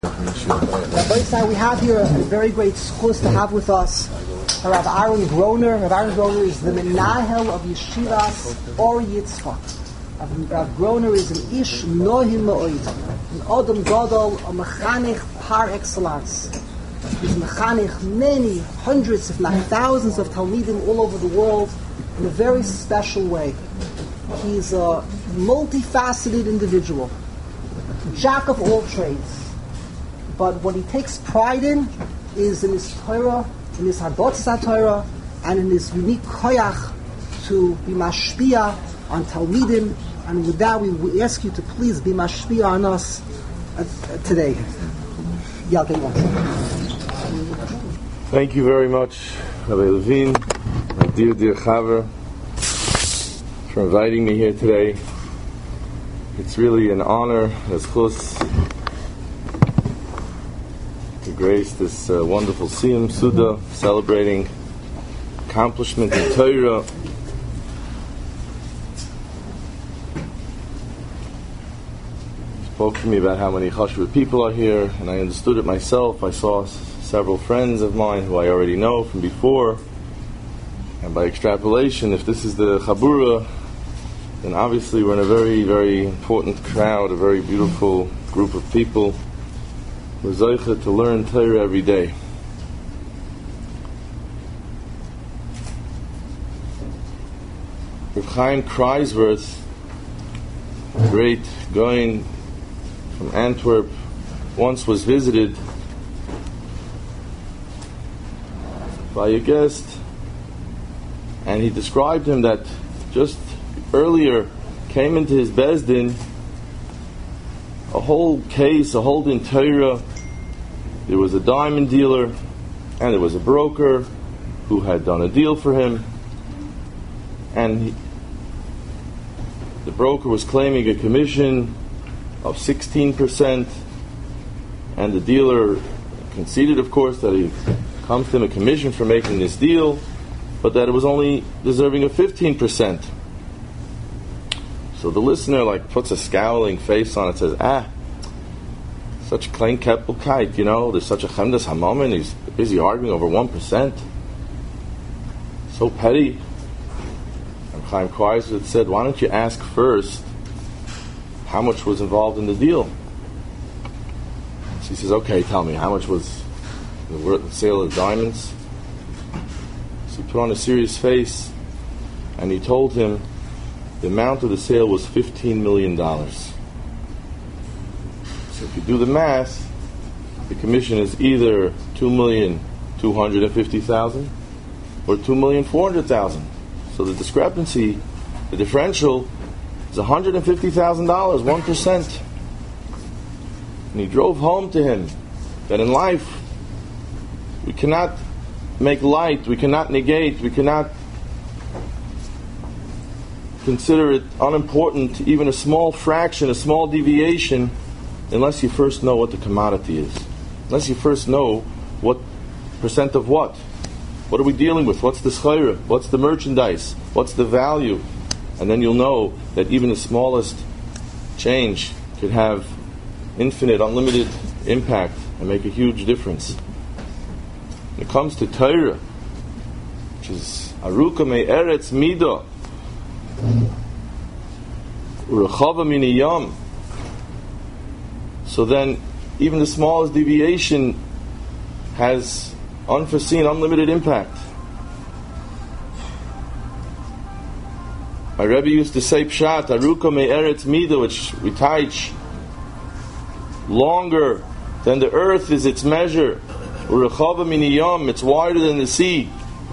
We have here a very great schus to have with us Rav Aaron Groner. Rav Aaron Groner is the Menahel of Yeshivas Or Yitzchak. Rav Groner is an Ish Nohim Ma'oid, an Odom Gadol, a Mechanich par excellence. He's Mechanich many hundreds, if not thousands, of Talmidim all over the world in a very special way. He's a multifaceted individual, jack of all trades. But what he takes pride in is in his Torah, in his Hadotzas HaTorah, and in his unique koyach to be mashpia on Talmidim. And with that, we ask you to please be mashpia on us today. Thank you very much, Rabbi Levine, my dear Chaver, for inviting me here today. It's really an honor, as chus, to grace this wonderful Siyum Suda, celebrating accomplishment in Torah. Spoke to me about how many Chashuvah people are here, and I understood it myself. I saw several friends of mine who I already know from before, and by extrapolation, if this is the Chabura, then obviously we're in a very, very important crowd, a very beautiful group of people. We're zeicha to learn Torah every day. Reb Chaim Kreiswirth, great Goin from Antwerp, once was visited by a guest, and he described him that just earlier came into his Bezdin a whole case, a whole din Torah. There was a diamond dealer and there was a broker who had done a deal for him, and the broker was claiming a commission of 16%, and the dealer conceded, of course, that he comes to him a commission for making this deal, but that it was only deserving of 15%. So the listener puts a scowling face on it, says, such a klein keppelkeit, there's such a chemdas hamamin, he's busy arguing over 1%. So petty. And Chaim Kreiswirth said, why don't you ask first how much was involved in the deal? So he says, okay, tell me, how much was the sale of diamonds? So he put on a serious face, and he told him the amount of the sale was $15 million. So if you do the math, the commission is either $2,250,000 or $2,400,000. So the discrepancy, the differential, is $150,000, 1%. And he drove home to him that in life we cannot make light, we cannot negate, we cannot consider it unimportant, even a small fraction, a small deviation, unless you first know what the commodity is. Unless you first know what percent of what. What are we dealing with? What's the schayra? What's the merchandise? What's the value? And then you'll know that even the smallest change could have infinite, unlimited impact and make a huge difference. When it comes to Torah, which is Aruka me eretz midah, Urechava mini yam. So then, even the smallest deviation has unforeseen, unlimited impact. My Rebbe used to say pshat, Aruka me eretz midah, which we teach, longer than the earth is its measure. Urechava mini yam, it's wider than the sea.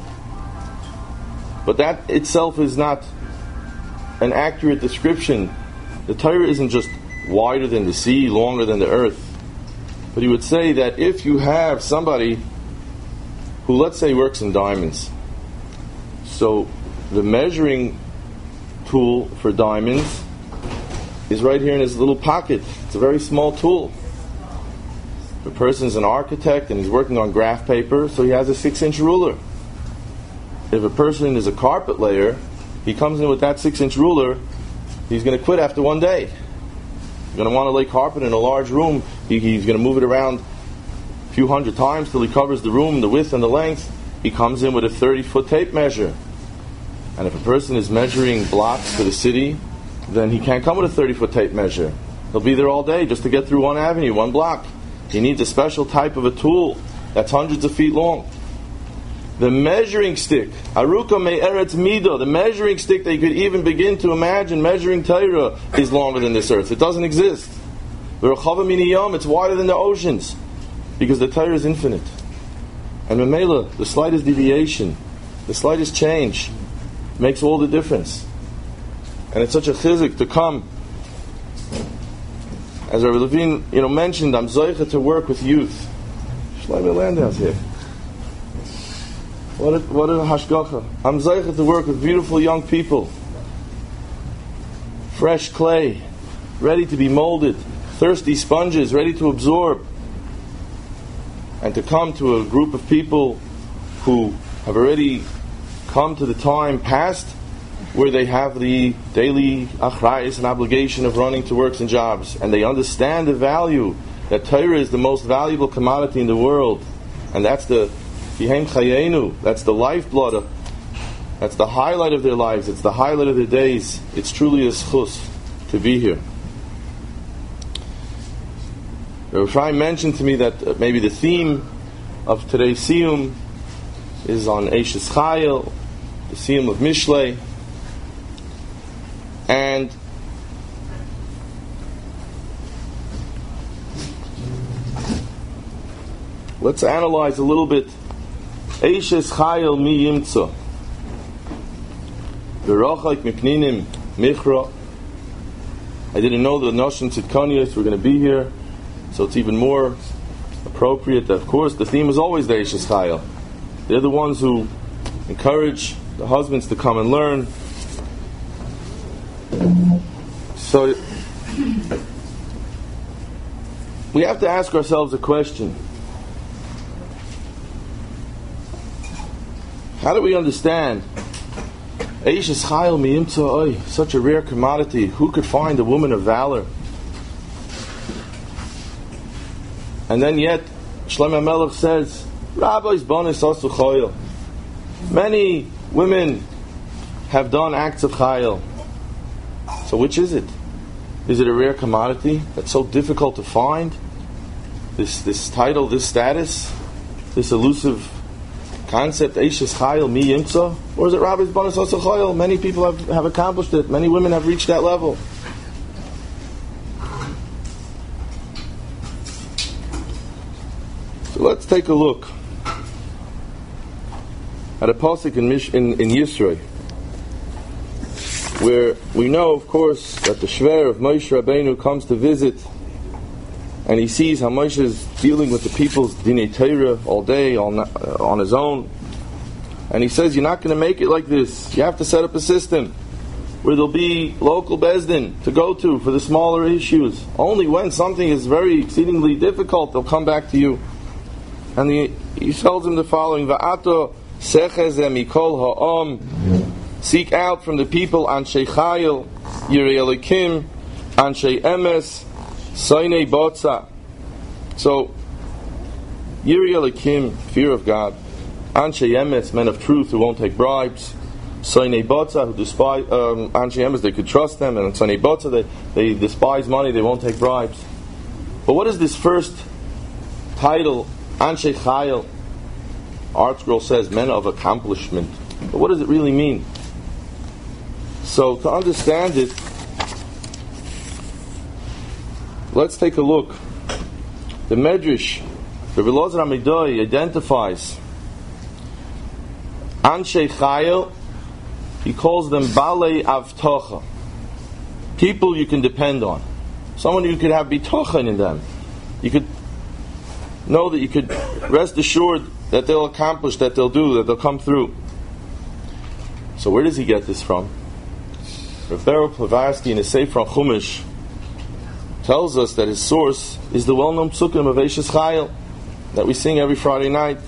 But that itself is not an accurate description. The Torah isn't just wider than the sea, longer than the earth. But he would say that if you have somebody who, let's say, works in diamonds, so the measuring tool for diamonds is right here in his little pocket. It's a very small tool. If a person's an architect and he's working on graph paper, so he has a 6-inch ruler. If a person is a carpet layer, he comes in with that 6-inch ruler, he's going to quit after one day. going to want to lay carpet in a large room. He's going to move it around a few hundred times till he covers the room, the width and the length. He comes in with a 30-foot tape measure. And if a person is measuring blocks for the city, then he can't come with a 30-foot tape measure. He'll be there all day just to get through one avenue, one block. He needs a special type of a tool that's hundreds of feet long. The measuring stick, Aruka Me'eretz Midah, the measuring stick that you could even begin to imagine measuring Torah, is longer than this earth. It doesn't exist. It's wider than the oceans, because the Torah is infinite. And Memela, the slightest deviation, the slightest change, makes all the difference. And it's such a chizuk to come. As Rabbi Levine, mentioned, I'm zoicha to work with youth. Shlomo Landau's here. What a hashgacha. I'm zoicha to work with beautiful young people. Fresh clay, ready to be molded. Thirsty sponges, ready to absorb. And to come to a group of people who have already come to the time past where they have the daily achrayus and obligation of running to works and jobs, and they understand the value that Torah is the most valuable commodity in the world, and that's the Yihem Chayenu, that's the lifeblood, that's the highlight of their lives, it's the highlight of their days. It's truly a schus to be here. Rav Chaim mentioned to me that maybe the theme of today's Siyum is on Eishes Chayil, the Siyum of Mishlei. And let's analyze a little bit. Eishes Chayil mi yimtza v'rochak mipninim michra. I didn't know the Noshim Tzidkanios were going to be here, so it's even more appropriate that, of course, the theme is always the Eishes Chayil. They're the ones who encourage the husbands to come and learn. So we have to ask ourselves a question. How do we understand Eishes Chayil mi yimtza oy, such a rare commodity? Who could find a woman of valor? And then yet Shlomo Melech says, Rabbi's bonus asu chayil. Many women have done acts of chayil. So which is it? Is it a rare commodity that's so difficult to find? This title, this status, this elusive concept, Eishes Chayil mi yimtza? Or is it Rabbi's bonus asu chayil? Many people have accomplished it. Many women have reached that level. So let's take a look at a pasuk in Yisro, where we know, of course, that the Shver of Moshe Rabbeinu comes to visit, and he sees how Moshe is dealing with the people's Dinei Torah all day, on his own. And he says, you're not going to make it like this. You have to set up a system where there'll be local Bezdin to go to for the smaller issues. Only when something is very exceedingly difficult, they'll come back to you. And he tells him the following, Va'ato sechezem mikol ha'am, seek out from the people Anshe Chayil, Yirei Elokim, Anshe Emes, Soinei Botza. So, Yirei Elokim, fear of God, Anshe Emes, men of truth who won't take bribes, Soinei Botza, who despise, Anshe Emes, they could trust them, and Soinei Botza, they despise money, they won't take bribes. But what is this first title, Anshe Chayil? ArtScroll says, men of accomplishment. But what does it really mean? So, to understand it, let's take a look. The Medrash, Rabbi Elazar Amidai, identifies Anshe Chayil. He calls them Balei Avtocha, people you can depend on, someone you could have bitochen in them. You could know that you could rest assured that they'll accomplish, that they'll do, that they'll come through. So where does he get this from? Rav Beryl Plavarsky in his Sefer Chumash tells us that his source is the well-known psukim of Eishes Chayil that we sing every Friday night.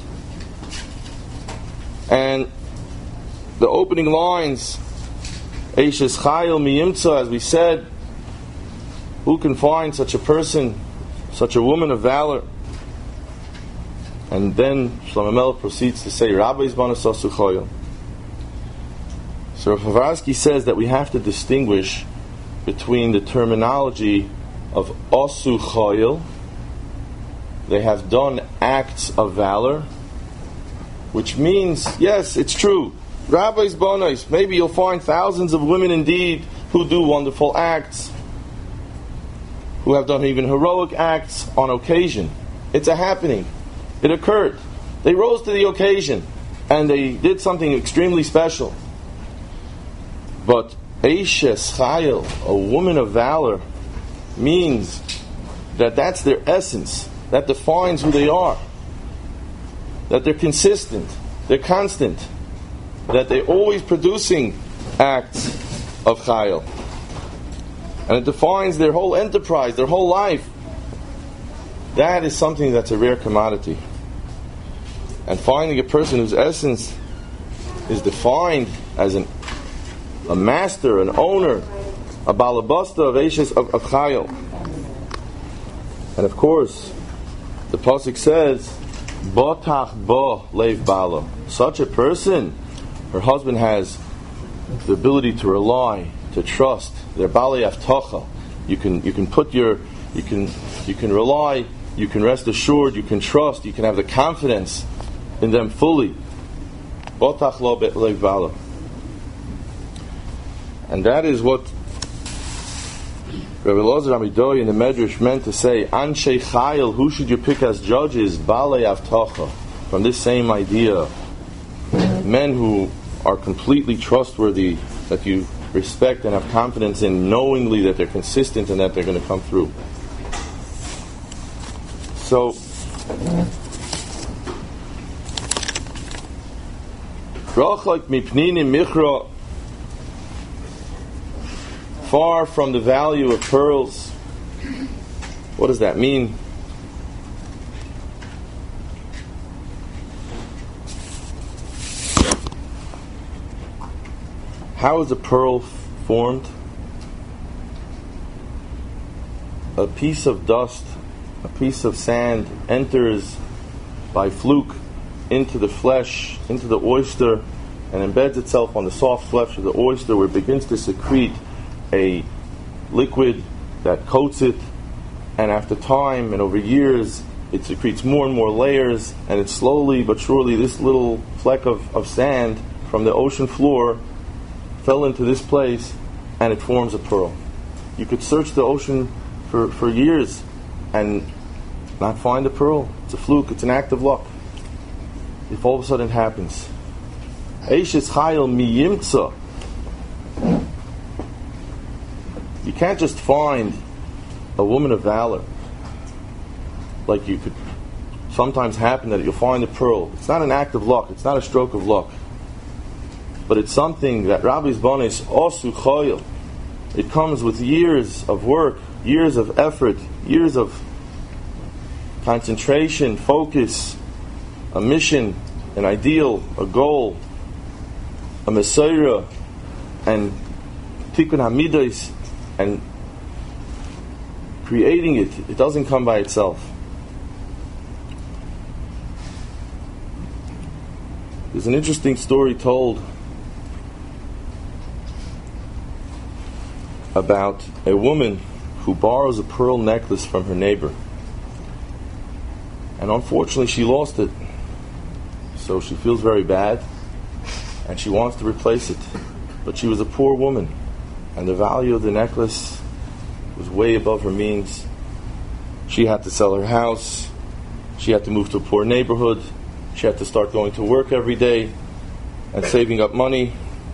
And the opening lines, Eishes Chayil mi yimtza, as we said, Who can find such a person, such a woman of valor? And then Shlomo Melech proceeds to say, Rabbi's Banos Asu Choyel. So Rav Povarsky says that we have to distinguish between the terminology of Asu Choyel, they have done acts of valor, which means, yes, it's true, Rabbi's Banos, maybe you'll find thousands of women indeed who do wonderful acts, who have done even heroic acts on occasion. It's a happening. It occurred. They rose to the occasion and they did something extremely special. But Eishes Chayil, a woman of valor, means that that's their essence, that defines who they are, that they're consistent, they're constant, that they're always producing acts of Chayil. And it defines their whole enterprise, their whole life. That is something that's a rare commodity. And finding a person whose essence is defined as a master, an owner, a balabasta of Eishes of Chayil. And of course, the pasuk says, Botach bo leiv balo. Such a person, her husband has the ability to rely, to trust. They're balei avtocha. You can rely, you can rest assured, you can trust, you can have the confidence in them fully. Botach lo leiv balo. And that is what Rabbi Elazar Amidoy in the Medrash meant to say, Anshe Chayil, who should you pick as judges? Balei Avtacha. From this same idea, men who are completely trustworthy, that you respect and have confidence in, knowingly that they're consistent and that they're going to come through. So, Rachak mipnini michra, far from the value of pearls. What does that mean? How is a pearl formed? A piece of dust, a piece of sand enters by fluke into the flesh, into the oyster, and embeds itself on the soft flesh of the oyster, where it begins to secrete a liquid that coats it, and after time and over years it secretes more and more layers, and it's slowly but surely this little fleck of sand from the ocean floor fell into this place and it forms a pearl. You could search the ocean for years and not find a pearl. It's a fluke, it's an act of luck. If all of a sudden it happens. Eishes Chayil mi yimtza. You can't just find a woman of valor. Like you could sometimes happen that you'll find a pearl. It's not an act of luck. It's not a stroke of luck. But it's something that Rabbi's Banis Asu Choyel. It comes with years of work, years of effort, years of concentration, focus, a mission, an ideal, a goal, a Messiah, and Tikkun HaMidos, and creating it. It doesn't come by itself. There's an interesting story told about a woman who borrows a pearl necklace from her neighbor. And unfortunately she lost it. So she feels very bad and she wants to replace it. But she was a poor woman and the value of the necklace was way above her means. She had to sell her house. She had to move to a poor neighborhood. She had to start going to work every day and saving up money.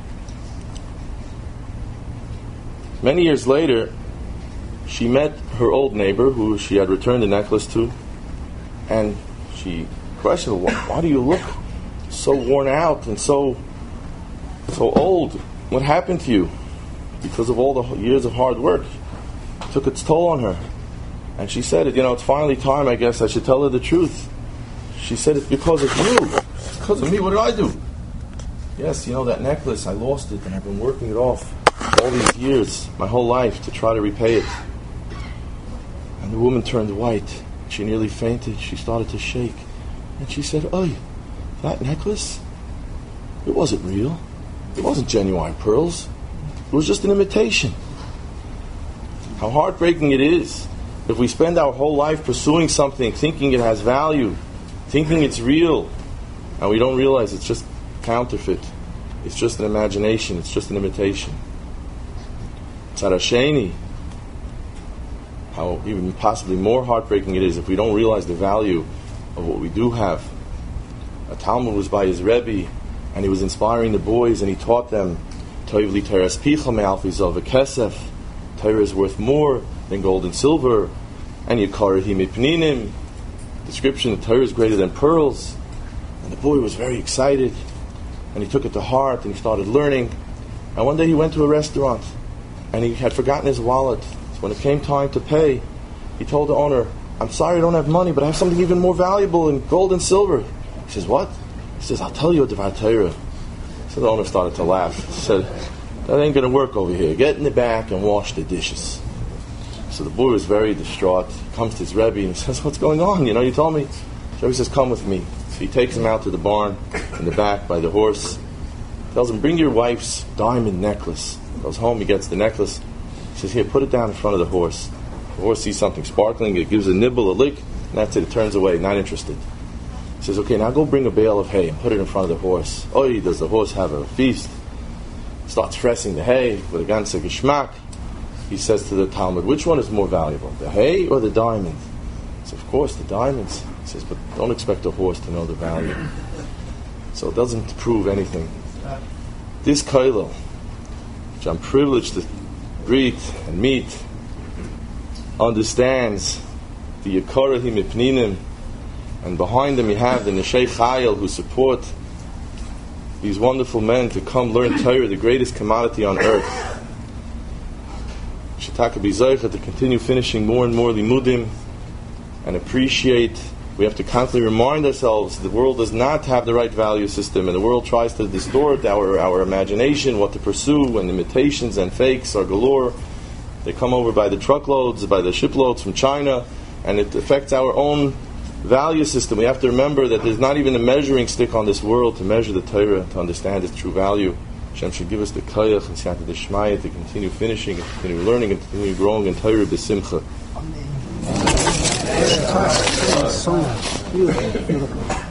Many years later, she met her old neighbor who she had returned the necklace to, and she questioned, why do you look so worn out and so old? What happened to you? Because of all the years of hard work. It took its toll on her. And she said, it's finally time, I guess I should tell her the truth. She said, it's because of you. It's because of me. What did I do? Yes, that necklace, I lost it and I've been working it off all these years, my whole life, to try to repay it. And the woman turned white. She nearly fainted. She started to shake. And she said, "Oy, that necklace, it wasn't real. It wasn't genuine pearls. It was just an imitation." How heartbreaking it is if we spend our whole life pursuing something, thinking it has value, thinking it's real, and we don't realize it's just counterfeit. It's just an imagination. It's just an imitation. Tzad Hasheni, how even possibly more heartbreaking it is if we don't realize the value of what we do have. A Talmud was by his Rebbe, and he was inspiring the boys, and he taught them, Toiv li teres picha me'alfi zol v'kesef. Torah is worth more than gold and silver. And Yikarahi mipninim. Description of Torah is greater than pearls. And the boy was very excited, and he took it to heart, and he started learning. And one day he went to a restaurant, and he had forgotten his wallet. So when it came time to pay, he told the owner, "I'm sorry I don't have money, but I have something even more valuable in gold and silver." He says, "What?" He says, "I'll tell you a Devar Torah." So the owner started to laugh. He said, "That ain't going to work over here. Get in the back and wash the dishes." So the boy was very distraught. He comes to his Rebbe and he says, "What's going on? You told me." So he says, "Come with me." So he takes him out to the barn in the back by the horse. Tells him, "Bring your wife's diamond necklace." Goes home, he gets the necklace. He says, "Here, put it down in front of the horse." The horse sees something sparkling. It gives a nibble, a lick, and that's it. It turns away, not interested. He says, "Okay, now go bring a bale of hay and put it in front of the horse." Oy, does the horse have a feast? Starts pressing the hay with a ganze geschmack. He says to the Talmud, "Which one is more valuable, the hay or the diamond?" He says, "Of course, the diamonds." He says, "But don't expect a horse to know the value." So it doesn't prove anything. This koilel, which I'm privileged to greet and meet, understands the Yikarahi mipninim, and behind them you have the Neshei Chayil who support these wonderful men to come learn Torah, the greatest commodity on earth. Shetaka b'zaycha to continue finishing more and more limudim and appreciate. We have to constantly remind ourselves the world does not have the right value system, and the world tries to distort our imagination, what to pursue, and imitations and fakes are galore. They come over by the truckloads, by the shiploads from China, and it affects our own value system. We have to remember that there's not even a measuring stick on this world to measure the Torah, to understand its true value. Hashem should give us the koyach and siyata d'shmaya to continue finishing, and continue learning, and continue growing in Torah b'simcha. Amen. Beautiful.